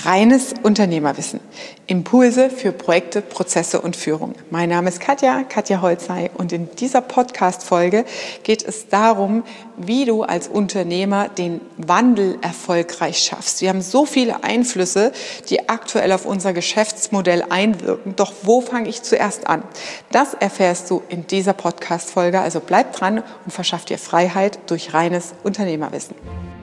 Reines Unternehmerwissen. Impulse für Projekte, Prozesse und Führung. Mein Name ist Katja Holzhey und in dieser Podcast-Folge geht es darum, wie du als Unternehmer den Wandel erfolgreich schaffst. Wir haben so viele Einflüsse, die aktuell auf unser Geschäftsmodell einwirken. Doch wo fange ich zuerst an? Das erfährst du in dieser Podcast-Folge. Also bleib dran und verschaff dir Freiheit durch reines Unternehmerwissen.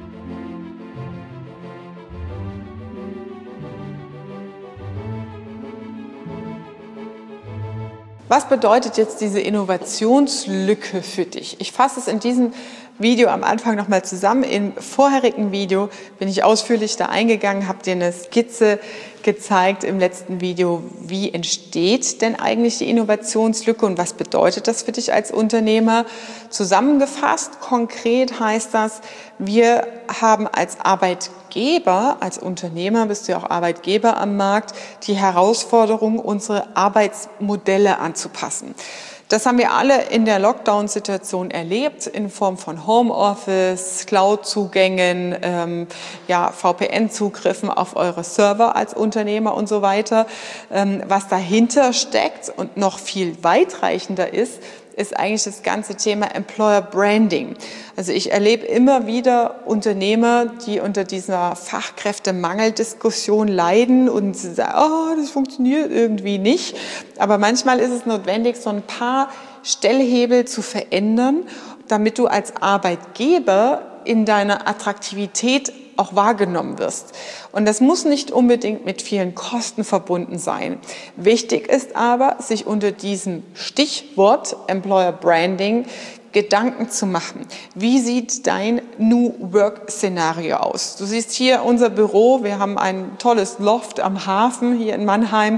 Was bedeutet jetzt diese Innovationslücke für dich? Ich fasse es in diesem Video am Anfang nochmal zusammen. Im vorherigen Video bin ich ausführlich da eingegangen, habe dir eine Skizze gezeigt im letzten Video, wie entsteht denn eigentlich die Innovationslücke und was bedeutet das für dich als Unternehmer? Zusammengefasst, konkret heißt das, wir haben als Arbeitgeber, als Unternehmer, bist du ja auch Arbeitgeber am Markt, die Herausforderung, unsere Arbeitsmodelle anzupassen. Das haben wir alle in der Lockdown-Situation erlebt, in Form von Homeoffice, Cloud-Zugängen, VPN-Zugriffen auf eure Server als Unternehmer und so weiter. Was dahinter steckt und noch viel weitreichender ist eigentlich das ganze Thema Employer Branding. Also ich erlebe immer wieder Unternehmer, die unter dieser Fachkräftemangeldiskussion leiden und sagen, das funktioniert irgendwie nicht. Aber manchmal ist es notwendig, so ein paar Stellhebel zu verändern, damit du als Arbeitgeber in deiner Attraktivität auch wahrgenommen wirst. Und das muss nicht unbedingt mit vielen Kosten verbunden sein. Wichtig ist aber, sich unter diesem Stichwort Employer Branding Gedanken zu machen. Wie sieht dein New Work-Szenario aus? Du siehst hier unser Büro. Wir haben ein tolles Loft am Hafen hier in Mannheim.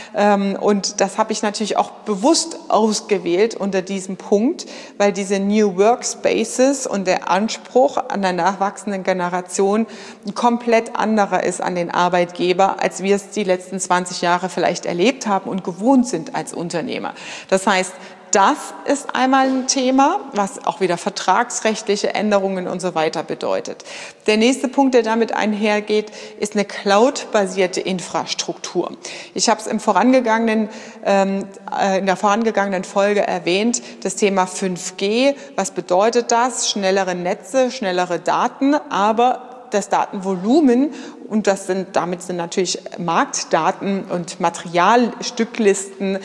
Und das habe ich natürlich auch bewusst ausgewählt unter diesem Punkt, weil diese New Workspaces und der Anspruch an der nachwachsenden Generation ein komplett anderer ist an den Arbeitgeber, als wir es die letzten 20 Jahre vielleicht erlebt haben und gewohnt sind als Unternehmer. Das heißt, das ist einmal ein Thema, was auch wieder vertragsrechtliche Änderungen und so weiter bedeutet. Der nächste Punkt, der damit einhergeht, ist eine Cloud-basierte Infrastruktur. Ich habe es in der vorangegangenen Folge erwähnt, das Thema 5G. Was bedeutet das? Schnellere Netze, schnellere Daten, aber das Datenvolumen, und damit sind natürlich Marktdaten und Materialstücklisten,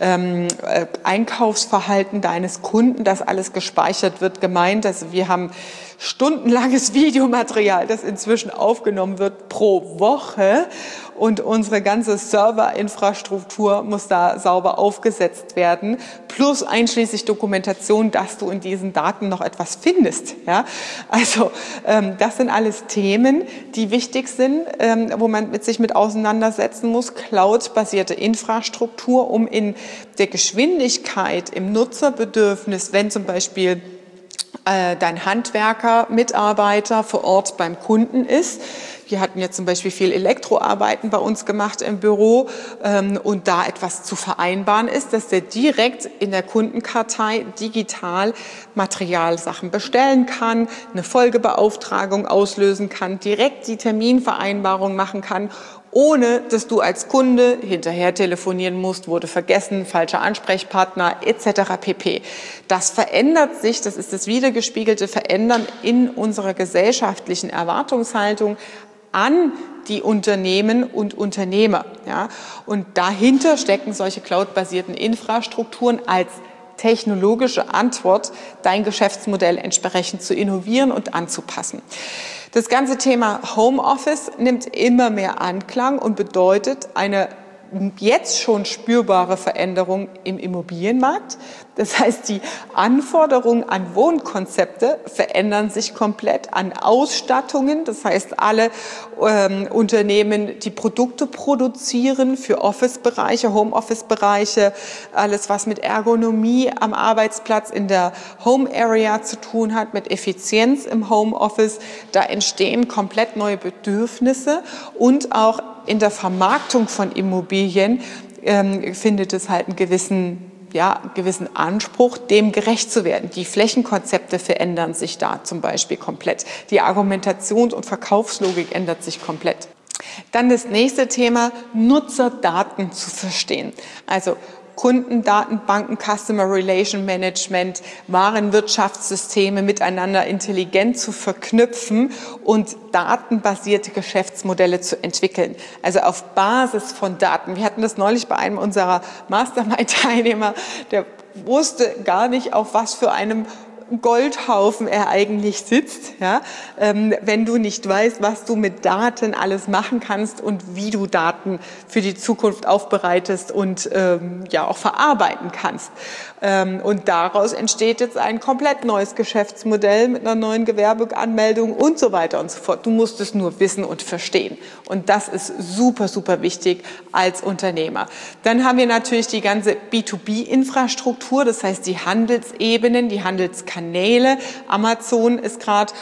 Einkaufsverhalten deines Kunden, das alles gespeichert wird, gemeint. Also wir haben stundenlanges Videomaterial, das inzwischen aufgenommen wird pro Woche. Und unsere ganze Serverinfrastruktur muss da sauber aufgesetzt werden, plus einschließlich Dokumentation, dass du in diesen Daten noch etwas findest. Ja? Also das sind alles Themen, die wichtig sind, wo man sich mit auseinandersetzen muss. Cloud-basierte Infrastruktur, um in der Geschwindigkeit, im Nutzerbedürfnis, wenn zum Beispiel dein Handwerker, Mitarbeiter vor Ort beim Kunden ist. Wir hatten jetzt zum Beispiel viel Elektroarbeiten bei uns gemacht im Büro und da etwas zu vereinbaren ist, dass der direkt in der Kundenkartei digital Materialsachen bestellen kann, eine Folgebeauftragung auslösen kann, direkt die Terminvereinbarung machen kann, ohne dass du als Kunde hinterher telefonieren musst, wurde vergessen, falscher Ansprechpartner etc. pp. Das verändert sich, das ist das wiedergespiegelte Verändern in unserer gesellschaftlichen Erwartungshaltung an die Unternehmen und Unternehmer. Ja? Und dahinter stecken solche cloud-basierten Infrastrukturen als technologische Antwort, dein Geschäftsmodell entsprechend zu innovieren und anzupassen. Das ganze Thema Homeoffice nimmt immer mehr Anklang und bedeutet eine jetzt schon spürbare Veränderung im Immobilienmarkt. Das heißt, die Anforderungen an Wohnkonzepte verändern sich komplett, an Ausstattungen. Das heißt, alle Unternehmen, die Produkte produzieren für Office-Bereiche, Homeoffice-Bereiche, alles, was mit Ergonomie am Arbeitsplatz in der Home-Area zu tun hat, mit Effizienz im Homeoffice, da entstehen komplett neue Bedürfnisse und auch in der Vermarktung von Immobilien findet es halt einen gewissen Anspruch, dem gerecht zu werden. Die Flächenkonzepte verändern sich da zum Beispiel komplett. Die Argumentations- und Verkaufslogik ändert sich komplett. Dann das nächste Thema, Nutzerdaten zu verstehen. Also Kundendatenbanken, Customer Relation Management, Warenwirtschaftssysteme miteinander intelligent zu verknüpfen und datenbasierte Geschäftsmodelle zu entwickeln. Also auf Basis von Daten. Wir hatten das neulich bei einem unserer Mastermind-Teilnehmer, der wusste gar nicht, auf was für einem Goldhaufen er eigentlich sitzt, ja, wenn du nicht weißt, was du mit Daten alles machen kannst und wie du Daten für die Zukunft aufbereitest und ja auch verarbeiten kannst. Und daraus entsteht jetzt ein komplett neues Geschäftsmodell mit einer neuen Gewerbeanmeldung und so weiter und so fort. Du musst es nur wissen und verstehen. Und das ist super, super wichtig als Unternehmer. Dann haben wir natürlich die ganze B2B-Infrastruktur, das heißt die Handelsebenen, die Handelskanäle. Amazon ist gerade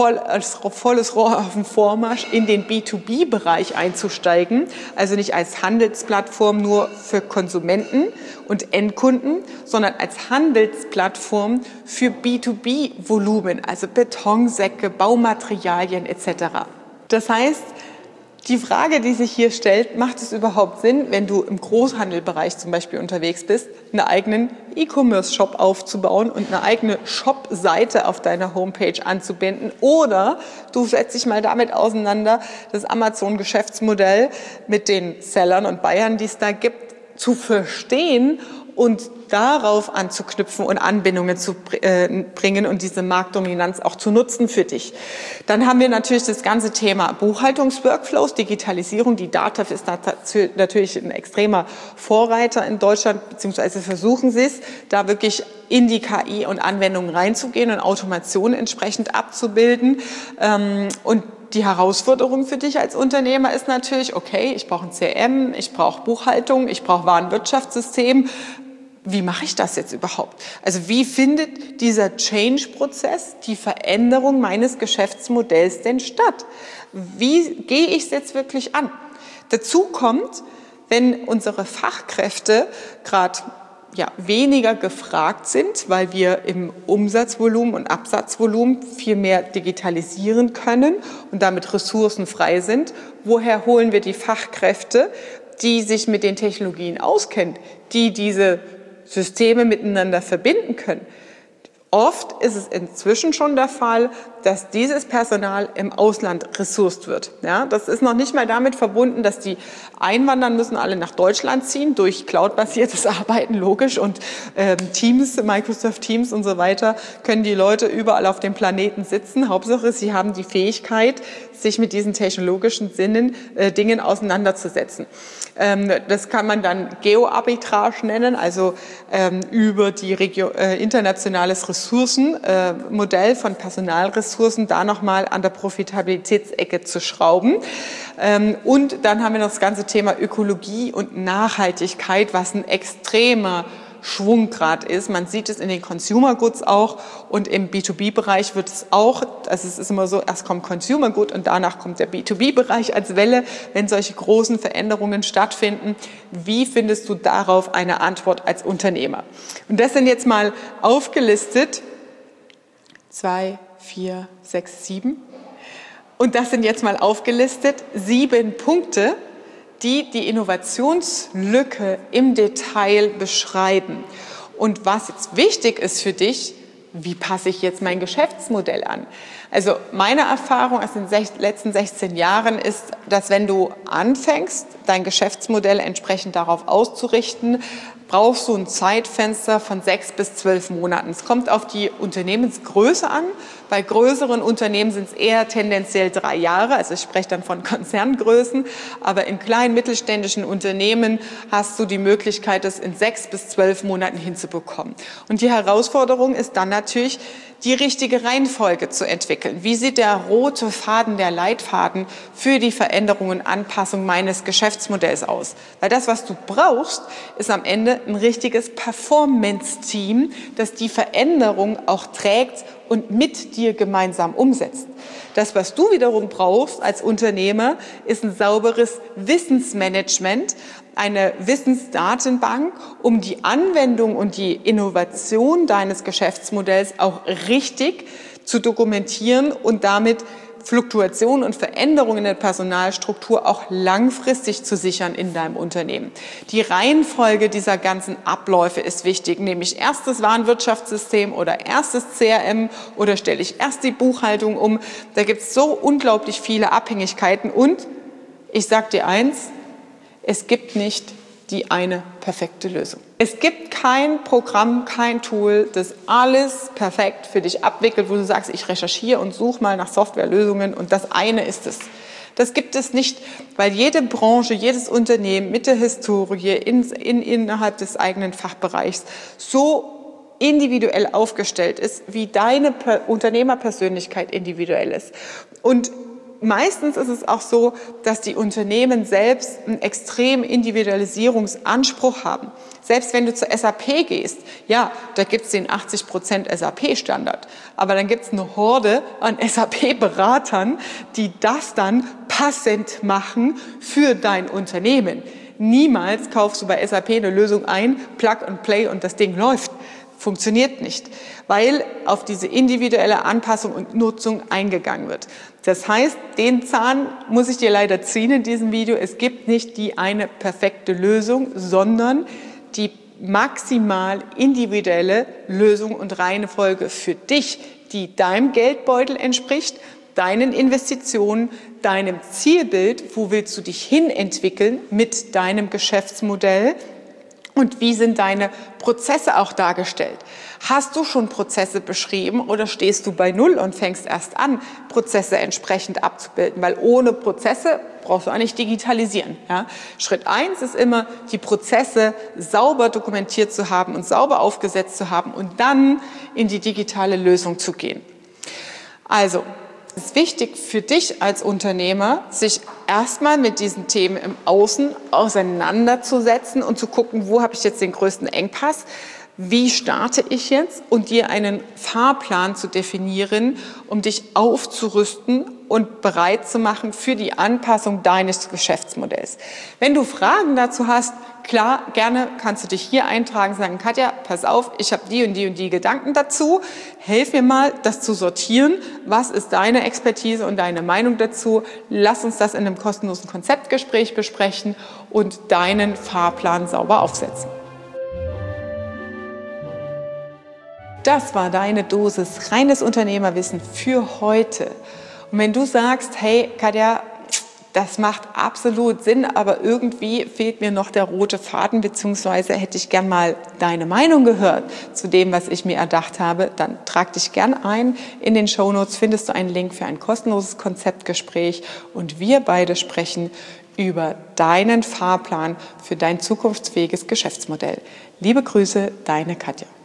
volles Rohr auf dem Vormarsch, in den B2B-Bereich einzusteigen. Also nicht als Handelsplattform nur für Konsumenten und Endkunden, sondern als Handelsplattform für B2B-Volumen, also Betonsäcke, Baumaterialien etc. Das heißt, die Frage, die sich hier stellt, macht es überhaupt Sinn, wenn du im Großhandelbereich zum Beispiel unterwegs bist, einen eigenen E-Commerce-Shop aufzubauen und eine eigene Shop-Seite auf deiner Homepage anzubinden? Oder du setzt dich mal damit auseinander, das Amazon-Geschäftsmodell mit den Sellern und Buyern, die es da gibt, zu verstehen und darauf anzuknüpfen und Anbindungen zu bringen und diese Marktdominanz auch zu nutzen für dich. Dann haben wir natürlich das ganze Thema Buchhaltungsworkflows, Digitalisierung. Die DATEV ist natürlich ein extremer Vorreiter in Deutschland, beziehungsweise versuchen sie es, da wirklich in die KI und Anwendungen reinzugehen und Automation entsprechend abzubilden. Und die Herausforderung für dich als Unternehmer ist natürlich, okay, ich brauche ein CRM, ich brauche Buchhaltung, ich brauche Warenwirtschaftssystem. Wie mache ich das jetzt überhaupt? Also wie findet dieser Change-Prozess, die Veränderung meines Geschäftsmodells denn statt? Wie gehe ich es jetzt wirklich an? Dazu kommt, wenn unsere Fachkräfte gerade weniger gefragt sind, weil wir im Umsatzvolumen und Absatzvolumen viel mehr digitalisieren können und damit ressourcenfrei sind. Woher holen wir die Fachkräfte, die sich mit den Technologien auskennen, die diese Systeme miteinander verbinden können? Oft ist es inzwischen schon der Fall, dass dieses Personal im Ausland ressourced wird. Ja, das ist noch nicht mal damit verbunden, dass die einwandern müssen, alle nach Deutschland ziehen, durch cloudbasiertes Arbeiten, logisch, und Teams, Microsoft Teams und so weiter, können die Leute überall auf dem Planeten sitzen. Hauptsache, sie haben die Fähigkeit, sich mit diesen technologischen Dingen auseinanderzusetzen. Das kann man dann Geoarbitrage nennen, also über die internationales Ressourcenmodell von Personalressourcen da nochmal an der Profitabilitätsecke zu schrauben. Und dann haben wir noch das ganze Thema Ökologie und Nachhaltigkeit, was ein extremer Schwunggrad ist. Man sieht es in den Consumer Goods auch und im B2B-Bereich wird es auch, also es ist immer so, erst kommt Consumer Good und danach kommt der B2B-Bereich als Welle, wenn solche großen Veränderungen stattfinden. Wie findest du darauf eine Antwort als Unternehmer? Und das sind jetzt mal aufgelistet 2, 4, 6, 7. Und das sind jetzt mal aufgelistet 7 Punkte, die die Innovationslücke im Detail beschreiben. Und was jetzt wichtig ist für dich, wie passe ich jetzt mein Geschäftsmodell an? Also meine Erfahrung aus den letzten 16 Jahren ist, dass wenn du anfängst, dein Geschäftsmodell entsprechend darauf auszurichten, brauchst du ein Zeitfenster von 6 bis 12 Monaten. Es kommt auf die Unternehmensgröße an. Bei größeren Unternehmen sind es eher tendenziell 3 Jahre, also ich spreche dann von Konzerngrößen, aber in kleinen mittelständischen Unternehmen hast du die Möglichkeit, das in 6 bis 12 Monaten hinzubekommen. Und die Herausforderung ist dann natürlich, die richtige Reihenfolge zu entwickeln. Wie sieht der rote Faden, der Leitfaden für die Veränderung und Anpassung meines Geschäftsmodells aus? Weil das, was du brauchst, ist am Ende ein richtiges Performance-Team, das die Veränderung auch trägt und mit dir gemeinsam umsetzt. Das, was du wiederum brauchst als Unternehmer, ist ein sauberes Wissensmanagement, eine Wissensdatenbank, um die Anwendung und die Innovation deines Geschäftsmodells auch richtig zu dokumentieren und damit Fluktuation und Veränderungen in der Personalstruktur auch langfristig zu sichern in deinem Unternehmen. Die Reihenfolge dieser ganzen Abläufe ist wichtig, nämlich erstes Warenwirtschaftssystem oder erstes CRM oder stelle ich erst die Buchhaltung um. Da gibt es so unglaublich viele Abhängigkeiten und ich sage dir eins, es gibt nicht die eine perfekte Lösung. Es gibt kein Programm, kein Tool, das alles perfekt für dich abwickelt, wo du sagst, ich recherchiere und suche mal nach Softwarelösungen und das eine ist es. Das gibt es nicht, weil jede Branche, jedes Unternehmen mit der Historie innerhalb des eigenen Fachbereichs so individuell aufgestellt ist, wie deine Unternehmerpersönlichkeit individuell ist. Und meistens ist es auch so, dass die Unternehmen selbst einen extremen Individualisierungsanspruch haben. Selbst wenn du zur SAP gehst, ja, da gibt es den 80% SAP-Standard. Aber dann gibt es eine Horde an SAP-Beratern, die das dann passend machen für dein Unternehmen. Niemals kaufst du bei SAP eine Lösung ein, Plug and Play und das Ding läuft. Funktioniert nicht, weil auf diese individuelle Anpassung und Nutzung eingegangen wird. Das heißt, den Zahn muss ich dir leider ziehen in diesem Video. Es gibt nicht die eine perfekte Lösung, sondern die maximal individuelle Lösung und Reihenfolge für dich, die deinem Geldbeutel entspricht, deinen Investitionen, deinem Zielbild, wo willst du dich hin entwickeln mit deinem Geschäftsmodell. Und wie sind deine Prozesse auch dargestellt? Hast du schon Prozesse beschrieben oder stehst du bei Null und fängst erst an, Prozesse entsprechend abzubilden? Weil ohne Prozesse brauchst du auch nicht digitalisieren. Ja? Schritt 1 ist immer, die Prozesse sauber dokumentiert zu haben und sauber aufgesetzt zu haben und dann in die digitale Lösung zu gehen. Also, es ist wichtig für dich als Unternehmer, sich erstmal mit diesen Themen im Außen auseinanderzusetzen und zu gucken, wo habe ich jetzt den größten Engpass, wie starte ich jetzt und dir einen Fahrplan zu definieren, um dich aufzurüsten und bereit zu machen für die Anpassung deines Geschäftsmodells. Wenn du Fragen dazu hast, klar, gerne kannst du dich hier eintragen, sagen, Katja, pass auf, ich habe die und die und die Gedanken dazu, helf mir mal, das zu sortieren. Was ist deine Expertise und deine Meinung dazu? Lass uns das in einem kostenlosen Konzeptgespräch besprechen und deinen Fahrplan sauber aufsetzen. Das war deine Dosis reines Unternehmerwissen für heute. Und wenn du sagst, hey Katja, das macht absolut Sinn, aber irgendwie fehlt mir noch der rote Faden, beziehungsweise hätte ich gern mal deine Meinung gehört zu dem, was ich mir erdacht habe, dann trag dich gern ein. In den Shownotes findest du einen Link für ein kostenloses Konzeptgespräch und wir beide sprechen über deinen Fahrplan für dein zukunftsfähiges Geschäftsmodell. Liebe Grüße, deine Katja.